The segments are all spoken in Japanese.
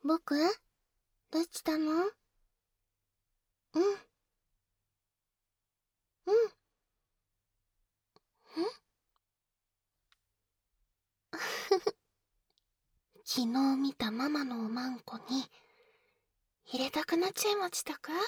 僕？どうしたの？うん。うん。ん昨日見たママのおまんこに入れたくなっちゃいましたか？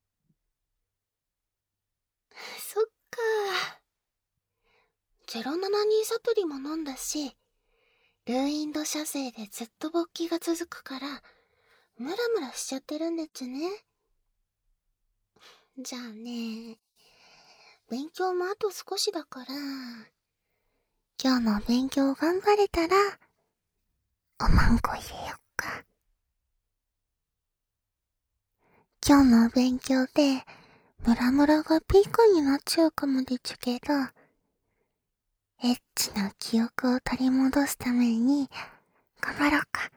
そっか。072サプリも飲んだし、ルーインド射精でずっと勃起が続くから、ムラムラしちゃってるんでちゅね。じゃあね、勉強もあと少しだから、今日の勉強頑張れたら、おまんこ入れよっか。今日の勉強で、ムラムラがピークになっちゃうかもでちゅけど、エッチな記憶を取り戻すために、頑張ろうか。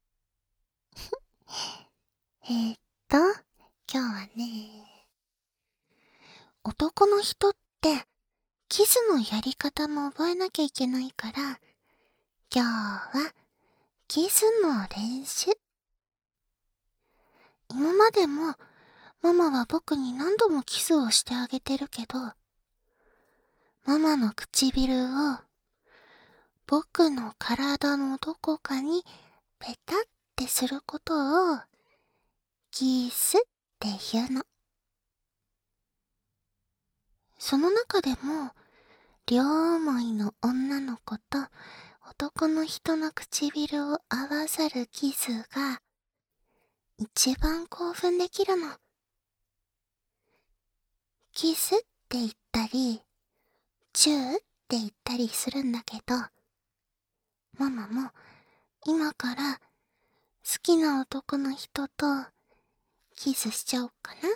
今日はね、男の人って、キスのやり方も覚えなきゃいけないから、今日は、キスの練習。今までも、ママは僕に何度もキスをしてあげてるけど、ママの唇を、僕の体のどこかにペタってすることを、キスって言うの。その中でも、両思いの女の子と男の人の唇を合わさるキスが、一番興奮できるの。キスって言ったり、チューって言ったりするんだけど、ママも今から好きな男の人とキスしちゃおうかな。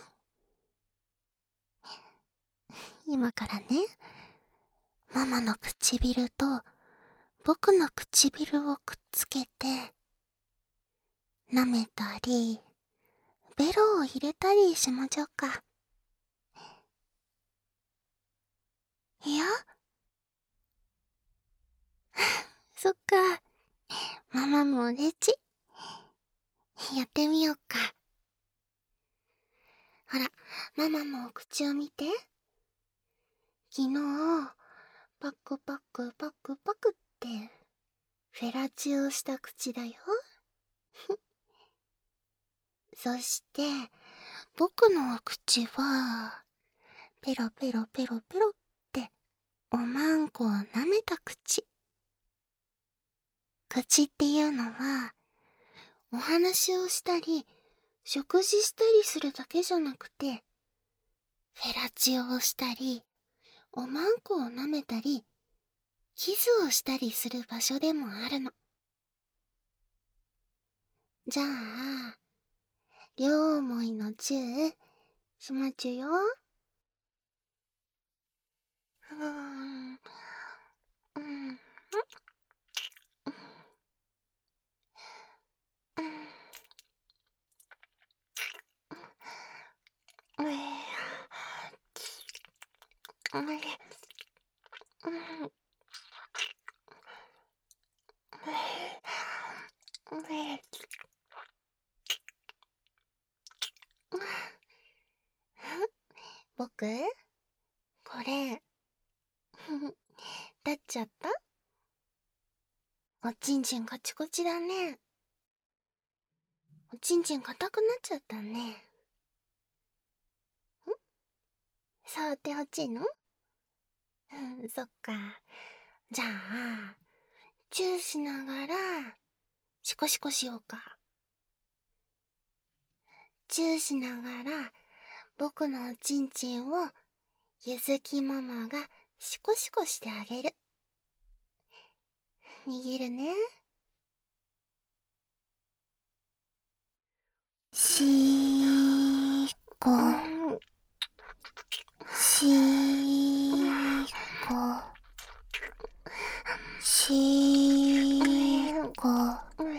今からね、ママの唇と僕の唇をくっつけて、舐めたり、ベロを入れたりしましょうか。いやそっか。ママもレジ。やってみようか。ほら、ママもお口を見て。昨日、パクパクパクパクって、フェラチオした口だよ。そして、僕のお口は、ペロペロペロペロって、おまんこを舐めた口。口っていうのは、お話をしたり、食事したりするだけじゃなくて、フェラチオをしたり、おまんこを舐めたり、キスをしたりする場所でもあるの。じゃあ、両思いのチュー、しまちゅよ。うん、うん、僕これ、立っちゃった？おちんちんカチコチだね。おちんちん硬くなっちゃったね。触ってほしいの？そっか。じゃあ、チューしながら、シコシコしようか。チューしながら、僕のおちんちんを、ゆずきママがシコシコしてあげる。握るね。しーこ、しーこ、しーこ、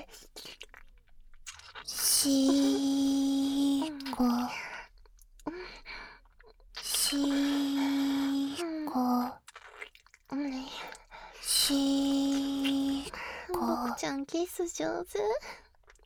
しーこ、しーこ、しーこ。僕ちゃんキス上手。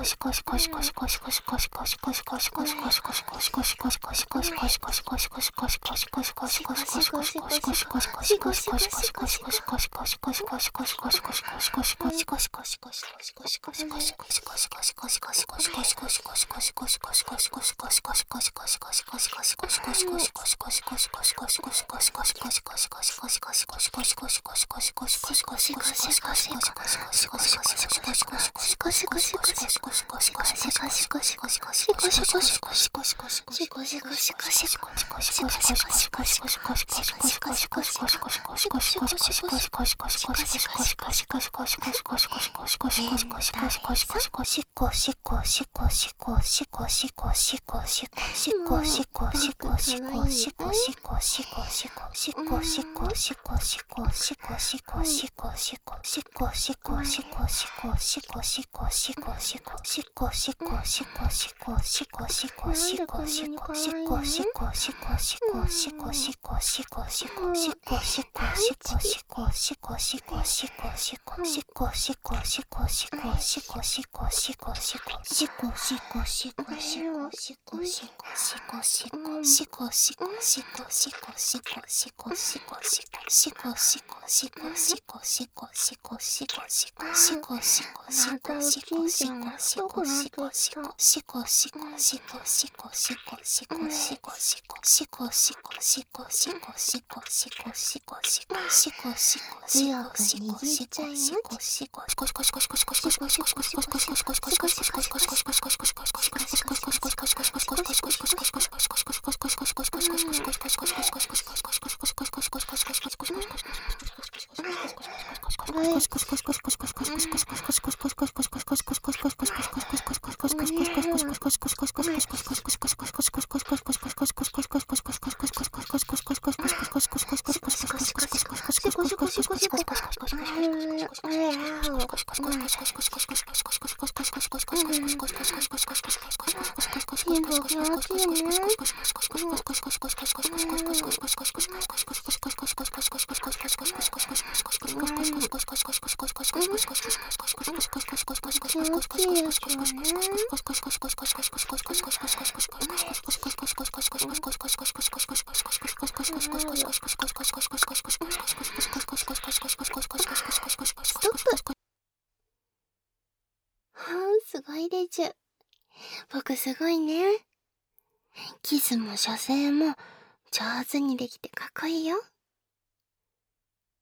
すごいでちゅ。僕すごいね。キスも射精も上手にできてかっこいいよ。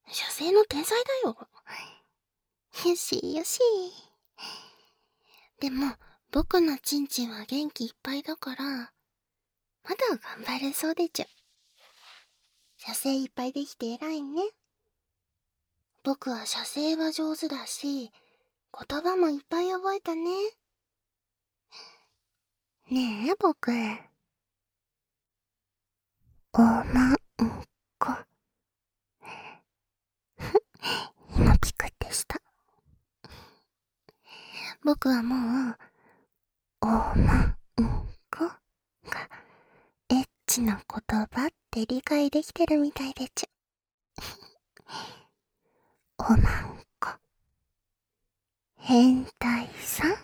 射精の天才だよ。よしよし。でも、僕のチンチンは元気いっぱいだから、まだ頑張れそうでちゅ。射精いっぱいできて偉いね。僕は射精は上手だし、言葉もいっぱい覚えたね。ねえ、僕。おまんこ。今ピクってした。僕はもう、おまんこがエッチな言葉って理解できてるみたいでちゅ。おまんこ。変態さん。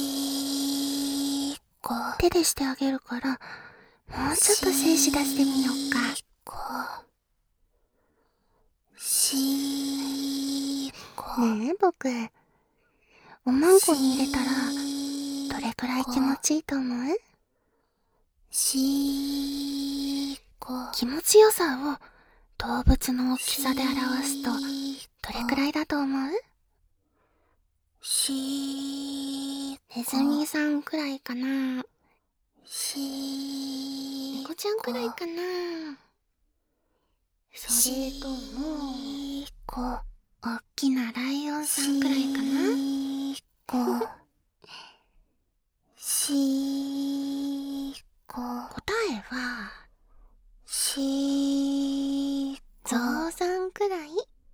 手でしてあげるから、もうちょっと精子出してみよっか。ねえ、僕。おまんこに入れたら、どれくらい気持ちいいと思う？気持ちよさを動物の大きさで表すと、どれくらいだと思う？ネズミさんくらいかな。猫ちゃんくらいかな。それとも、おっきなライオンさんくらいかな。答えは、ゾウさんくらい。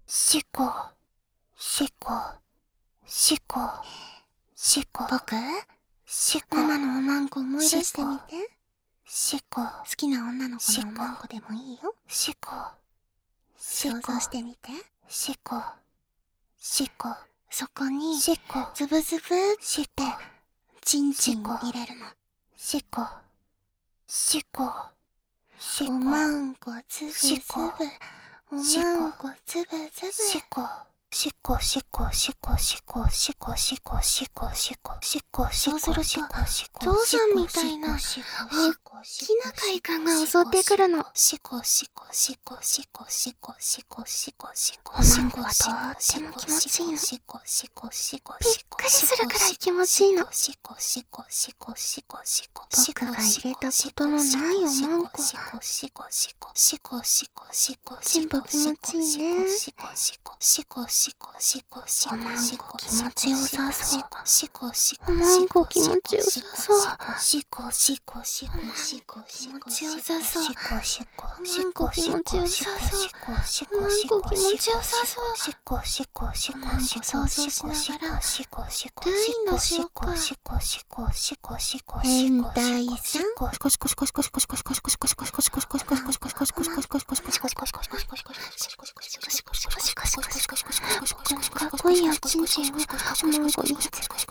僕、ママのおまんこ思い出してみて。好きな女の子のおまんこでもいいよ。想像してみて。そこに、ズブズブってチンチンを入れるの。おまんこズブズブ、おまんこズブズブ。そうすると、ゾウさんみたいな、大きな快感が襲ってくるの。おまんこはとっても気持ちいいの。びっくりするくらい気持ちいいの。僕が入れたことのないおまんこ。チンポ気持ちいいね。おまんこ気持ちよさそう。おまんこ気持ちよさそう。おまんこ気持ちよさそう。おまんこ気持ちよさそう。おまんこ気持ちよさそう。おまんこ想像しながら、ルイのしようか。変態さん。かっこいいおちんちんをおまんこに。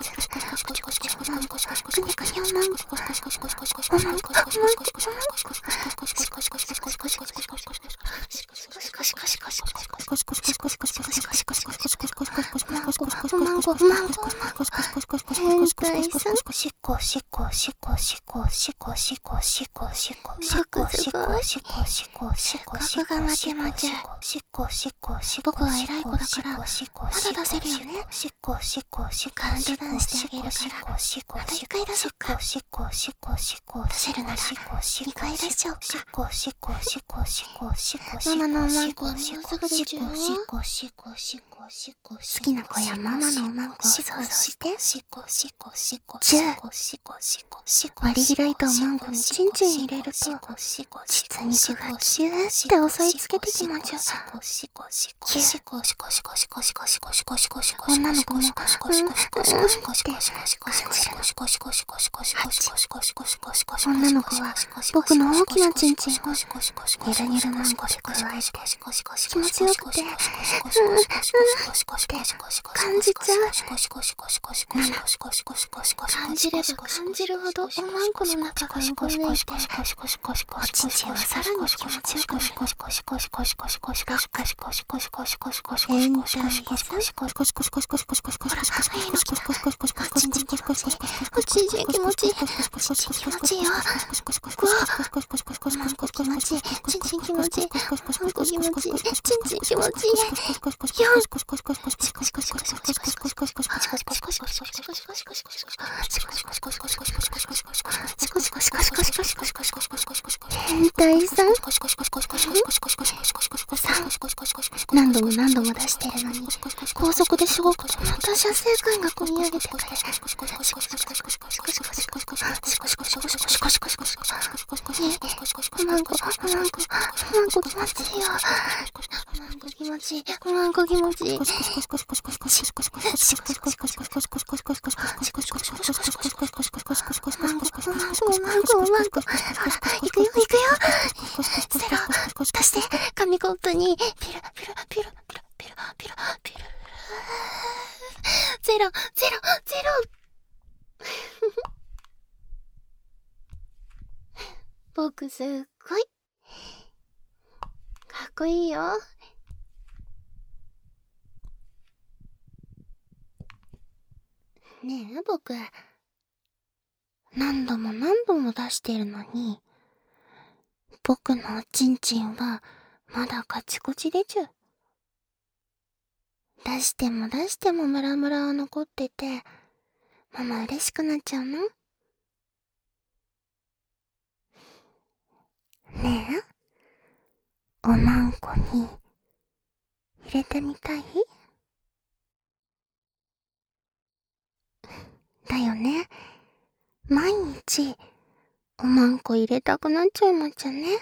僕は偉い子だからまだ出せるよね。カウントダウンしてあげるからあと1回出そっか。出せるなら2回出しちゃおうか。ママのおまんこはもうすぐでちゅよ。好きな子やママのおまんこを想像して。割り開いたおまんこにチンチン入れると膣肉がキューって押さえつけてきまちゅ。女の子もって感じるの。女の子は僕の大きなチンチンをニュルニュルまんこで加えて気持ちよくて感じちゃう。感じれば感じるほどおまんこの中が動いて、おちんちんはさらに気持ちよくなる。変態さん。おちんちん気持ちいい。おちんちん気持ちいいよ。うわ、おまんこ気持ちいい。ちんちん気持ちいい。おまんこ気持ちいい。ちんちん気持ちいい。変態さん。何度も何度も出してるのに、高速でしごくとまた射精感が込み上げてくる。ねえ、おまんこ気持ちいいよ。おまんこ気持ちいい。おまんこ気持ちいい。おまんこ気持ちいい。ほら、行くよ。セロ、出して、紙コップに、ピル。ゼロ。僕すっごいかっこいいよ。ねえ、僕何度も出してるのに、僕のおちんちんはまだカチコチでちゅ。出してもムラムラは残ってて、ママ嬉しくなっちゃうの？ねえ、おまんこに入れてみたい？だよね。毎日おまんこ入れたくなっちゃいまっちゃね。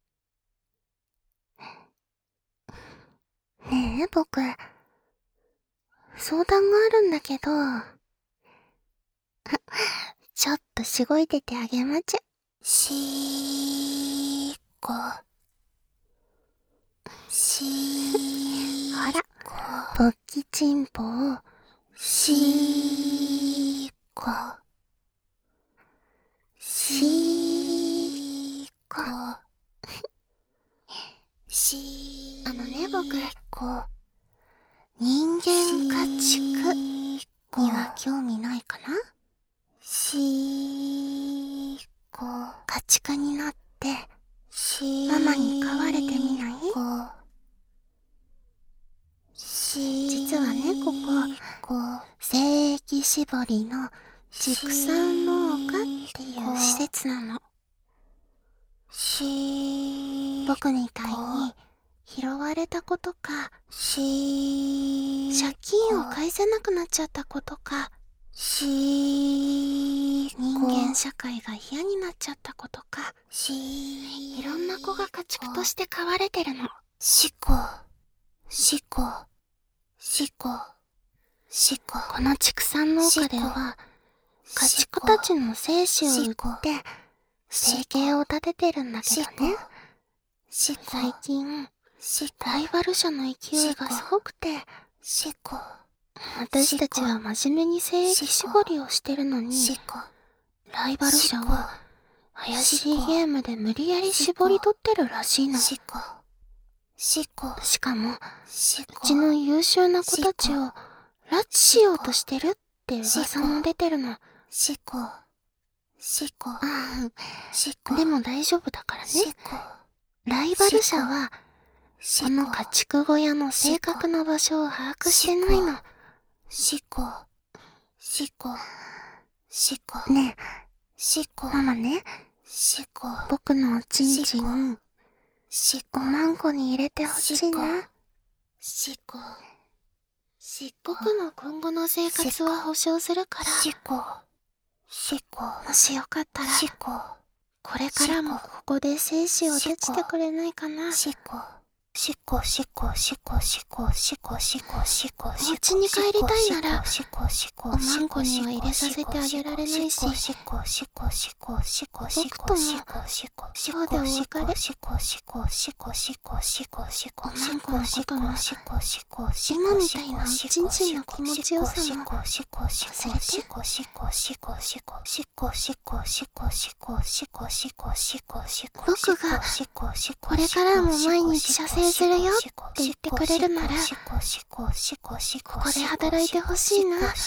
ねえ、僕相談があるんだけど、ちょっとしごいててあげまちゅ。ほら、ポッキチンポを僕人間家畜には興味ないかな？家畜になってママに飼われてみない？実はね、ここ精液絞りの畜産農家っていう施設なの。僕みたいに拾われた子とか、借金を返せなくなっちゃった子とか、人間社会が嫌になっちゃった子とか、いろんな子が家畜として飼われてるの。この畜産農家では、家畜たちの精子を売って生計を立ててるんだけどね。最近ライバル社の勢いがすごくて、私たちは真面目に精液絞りをしてるのに、ライバル社は怪しいゲームで無理やり絞り取ってるらしいの。しかもうちの優秀な子たちを拉致しようとしてるって噂も出てるの。でも大丈夫だからね。ライバル社はこの家畜小屋の正確な場所を把握してないの。ねえ、ママね、僕のおちんちんおまんこに入れてほしいな。僕の今後の生活は保証するから、もしよかったらこれからもここで精子を出してくれないかな。 しこしこしこしこしこしこしこしこお家に帰りたいならしこしこおまんこには入れさせてあげられないし、 僕とも今日でお別れ。おまんこのことも今みたいなおちんちんの気持ちよさも忘れて。僕がこれからも毎日射精するよって言ってくれるなら、ここで働いてほしいな。どうかな。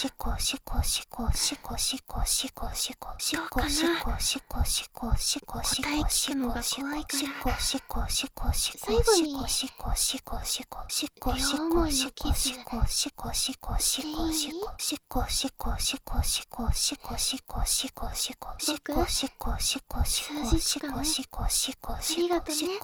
答え聞くのが怖いから。最後に、両思いのキスしていい？僕、数日間ありがとね。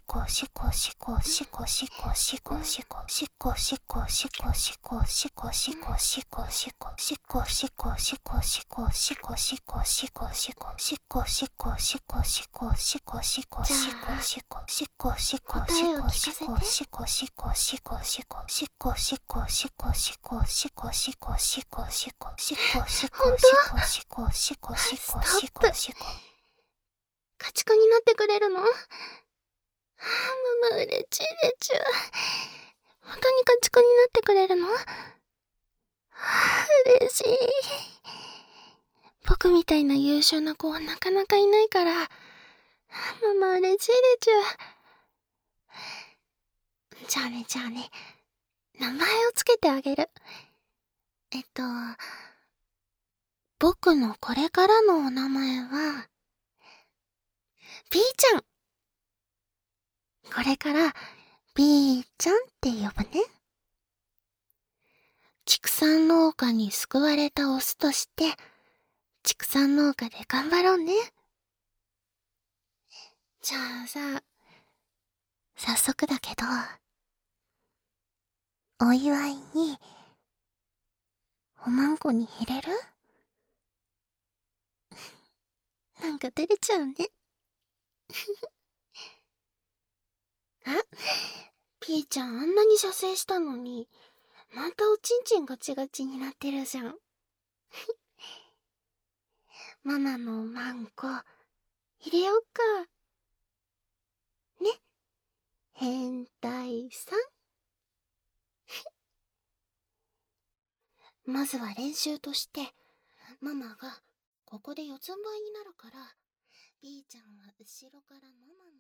家畜になってくれるの？ママ嬉しいでちゅ。本当に家畜になってくれるの？嬉しい。僕みたいな優秀な子はなかなかいないから、ママ嬉しいでちゅ。じゃあね、名前をつけてあげる。僕のこれからのお名前は、B ちゃん。これから、B ちゃんって呼ぶね。畜産農家に救われたオスとして、畜産農家で頑張ろうね。じゃあさ、早速だけど、お祝いに、おまんこに入れる？なんか照れちゃうね。あ、ピーちゃんあんなに射精したのに、またおちんちんガチガチになってるじゃん。ママのおまんこ、入れよっか。ね。変態さん。まずは練習として、ママがここで四つん這いになるから、B ちゃんは後ろからママの